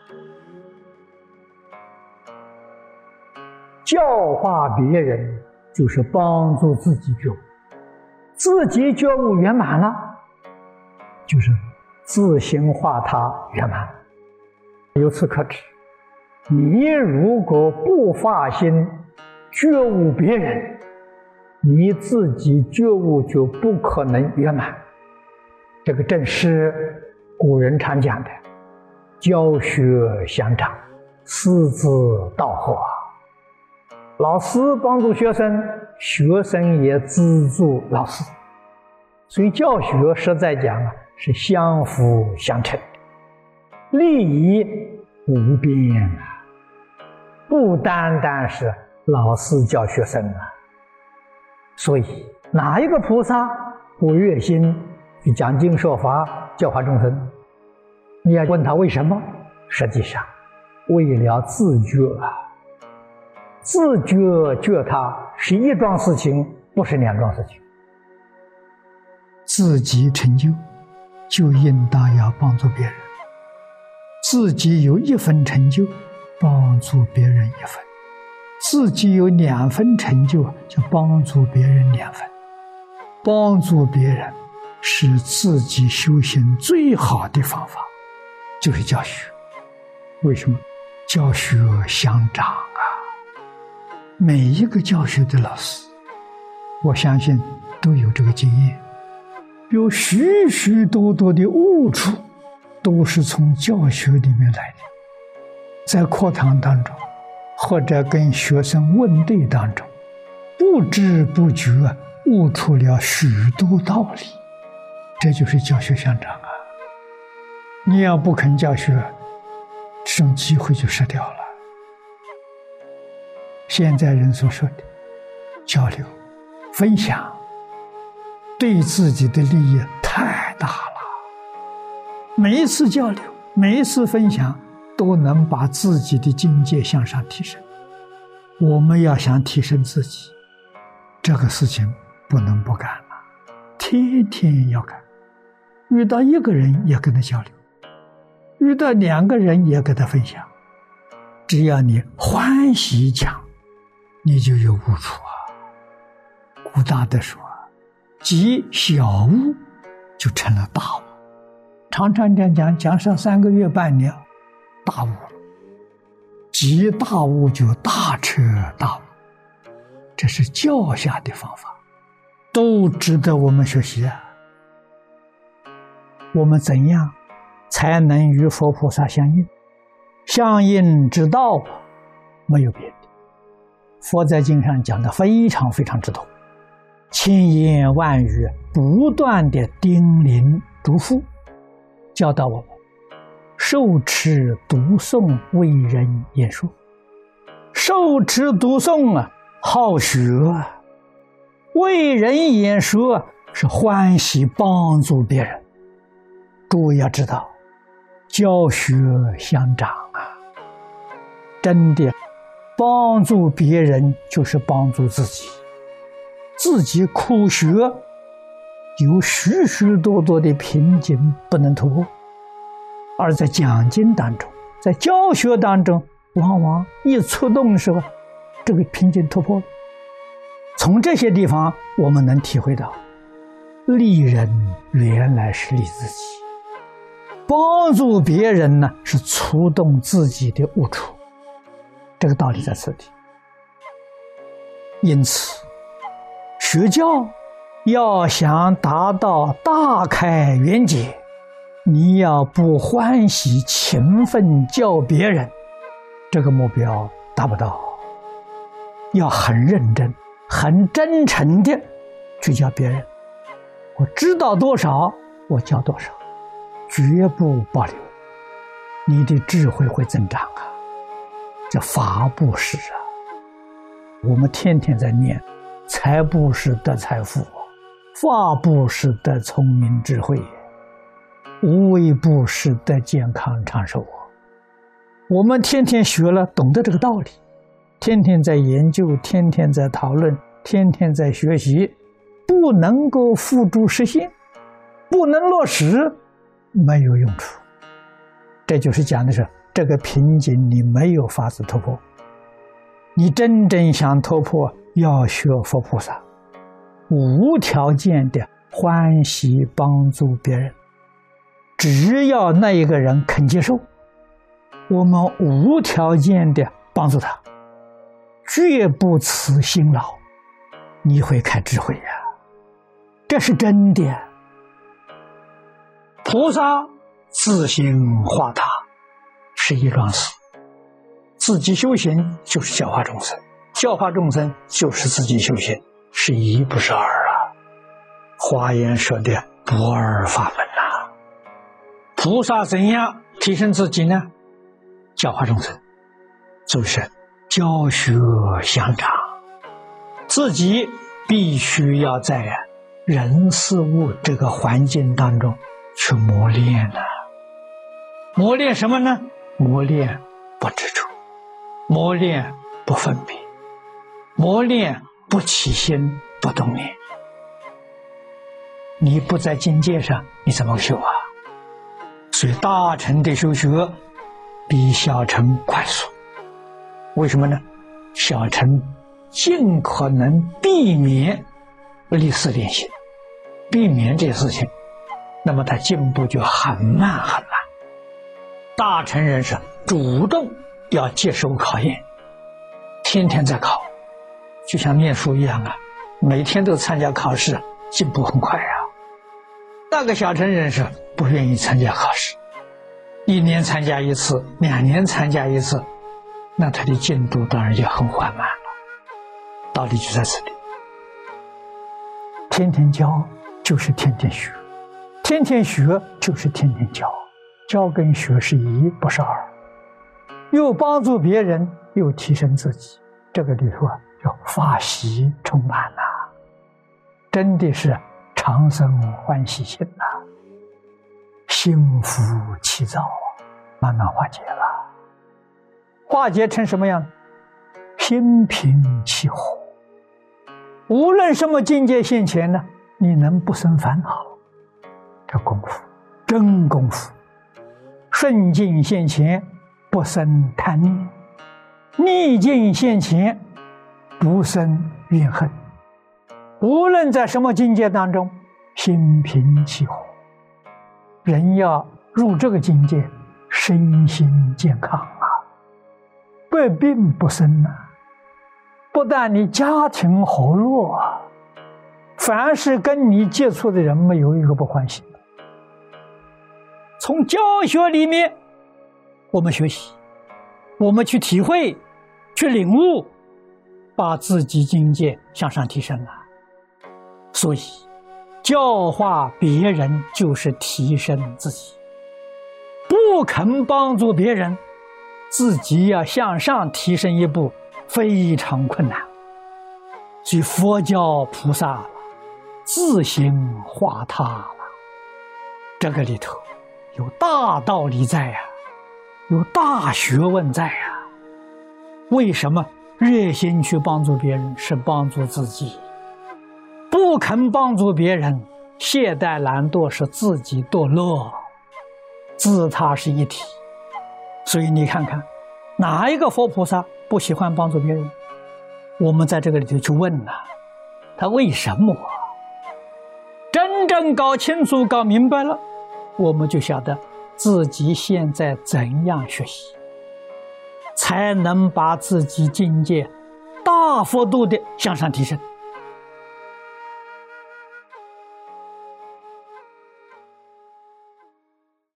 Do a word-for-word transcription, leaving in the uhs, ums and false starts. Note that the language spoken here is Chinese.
教化别人就是帮助自己觉悟，自己觉悟圆满了，就是自心化他圆满。由此可知，你如果不发心觉悟别人，你自己觉悟就不可能圆满。这个正是古人常讲的教学相长，师之道合。老师帮助学生，学生也资助老师，所以教学实在讲啊，是相辅相成，利益无边啊！不单单是老师教学生啊。所以哪一个菩萨不热心去讲经说法教化众生？你要问他为什么？实际上为了自觉啊。自觉觉他是一桩事情，不是两桩事情。 自己成就，就应当要帮助别人；自己有一分成就，帮助别人一分；自己有两分成就，就帮助别人两分。帮助别人是自己修行最好的方法，就是教学。为什么？教学相长啊！每一个教学的老师，我相信都有这个经验，有许许多多的悟处都是从教学里面来的。在课堂当中，或者跟学生问对当中，不知不觉悟出了许多道理，这就是教学相长啊！你要不肯教学，这种机会就失掉了。现在人所说的交流、分享，对自己的利益太大了。每一次交流，每一次分享，都能把自己的境界向上提升。我们要想提升自己，这个事情不能不干了，天天要干。遇到一个人也跟他交流，遇到两个人也跟他分享。只要你欢喜讲，你就有悟处啊。古大德说，积小悟就成了大悟。常常讲讲讲上三个月半年，大悟了。积大悟就大彻大悟，这是教下的方法，都值得我们学习啊。我们怎样才能与佛菩萨相应？相应之道没有别的。佛在经上讲的非常非常之多，千言万语不断的叮咛嘱咐，教导我们受持读诵为人演说。受持读诵啊，好学啊；为人演说是欢喜帮助别人。诸位要知道，教学相长啊，真的帮助别人就是帮助自己。自己苦学，有许许多多的瓶颈不能突破，而在讲经当中，在教学当中，往往一触动时候，这个瓶颈突破了。从这些地方我们能体会到，利人原来是利自己，帮助别人呢是触动自己的悟处，这个道理在此地。因此学教要想达到大开圆解，你要不欢喜勤奋教别人，这个目标达不到。要很认真很真诚的去教别人，我知道多少我教多少，绝不保留，你的智慧会增长啊。这法布施啊，我们天天在念，财布施得财富，法布施得聪明智慧，无为布施得健康长寿。我们天天学了，懂得这个道理，天天在研究，天天在讨论，天天在学习，不能够付诸实现，不能落实，没有用处。这就是讲的是这个瓶颈你没有法子突破。你真正想突破，要学佛菩萨，无条件的欢喜帮助别人。只要那一个人肯接受，我们无条件的帮助他，绝不辞辛劳，你会开智慧呀、啊，这是真的。菩萨自行化他，是一桩事。自己修行就是教化众生，教化众生就是自己修行，是一不是二啊。华严说的不二法门啊。菩萨怎样提升自己呢？教化众生，就是教学相长，自己必须要在人事物这个环境当中去磨练呢、啊。磨练什么呢？磨练不执着，磨练不分别，磨练不起心不动念。你不在境界上，你怎么修啊？所以大乘的修学比小乘快速。为什么呢？小乘尽可能避免立事练心，避免这些事情，那么他进步就很慢很慢。大乘人是主动要接受考验，天天在考，就像念书一样啊，每天都参加考试，进步很快啊。那个小乘人是不愿意参加考试，一年参加一次，两年参加一次，那他的进度当然就很缓慢了。道理就在这里，天天教就是天天学，天天学就是天天教，教跟学是一不是二，又帮助别人又提升自己，这个里头啊叫法喜充满了、啊，真的是长生欢喜心呐、啊，心浮气躁啊，慢慢化解了。化解成什么样？心平气和。无论什么境界现前呢，你能不生烦恼？这功夫，真功夫。顺境现前，不生贪念；逆境现前，不生怨恨。无论在什么境界当中，心平气和。人要入这个境界，身心健康啊，百病不生啊。不但你家庭和乐啊，凡是跟你接触的人没有一个不欢喜的。从教学里面，我们学习，我们去体会，去领悟，把自己境界向上提升了。所以教化别人就是提升自己，不肯帮助别人，自己要向上提升一步，非常困难。所以佛教菩萨自行化他了，这个里头有大道理在呀、啊，有大学问在呀、啊。为什么热心去帮助别人？是帮助自己。不肯帮助别人，懈怠懒惰，是自己堕落，自他是一体。所以你看看，哪一个佛菩萨不喜欢帮助别人？我们在这个里头去问啊，他为什么？真正搞清楚、搞明白了，我们就晓得自己现在怎样学习，才能把自己境界大幅度的向上提升。